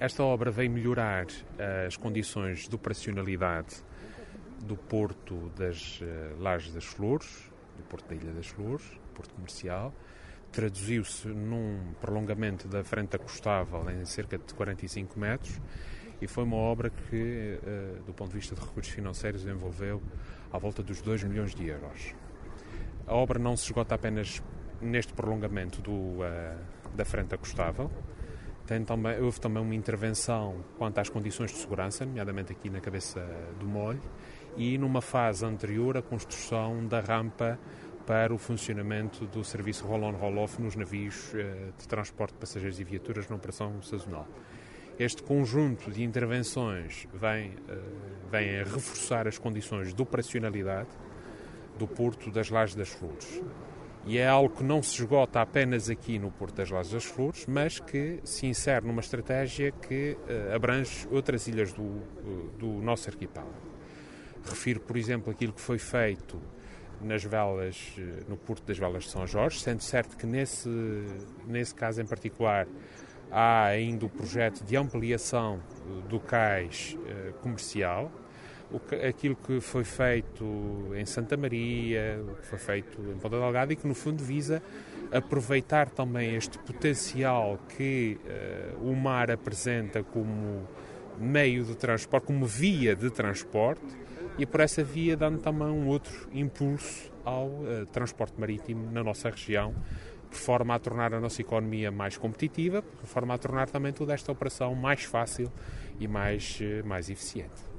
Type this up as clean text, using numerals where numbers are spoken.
Esta obra veio melhorar as condições de operacionalidade do Porto das Lajes das Flores, do Porto da Ilha das Flores, Porto Comercial. Traduziu-se num prolongamento da frente acostável em cerca de 45 metros e foi uma obra que, do ponto de vista de recursos financeiros, envolveu à volta dos 2 milhões de euros. A obra não se esgota apenas neste prolongamento da frente acostável. Houve também uma intervenção quanto às condições de segurança, nomeadamente aqui na cabeça do molho, e numa fase anterior a construção da rampa para o funcionamento do serviço roll-on roll-off nos navios de transporte de passageiros e viaturas na operação sazonal. Este conjunto de intervenções vem a reforçar as condições de operacionalidade do Porto das Lajes das Flores. E é algo que não se esgota apenas aqui no Porto das Lajes das Flores, mas que se insere numa estratégia que abrange outras ilhas do nosso arquipélago. Refiro, por exemplo, aquilo que foi feito nas velas, no Porto das Velas de São Jorge, sendo certo que nesse caso em particular há ainda o projeto de ampliação do cais comercial. Aquilo que foi feito em Santa Maria, o que foi feito em Ponta Delgada e que no fundo visa aproveitar também este potencial que o mar apresenta como meio de transporte, como via de transporte e por essa via dando também um outro impulso ao transporte marítimo na nossa região, de forma a tornar a nossa economia mais competitiva, de forma a tornar também toda esta operação mais fácil e mais eficiente.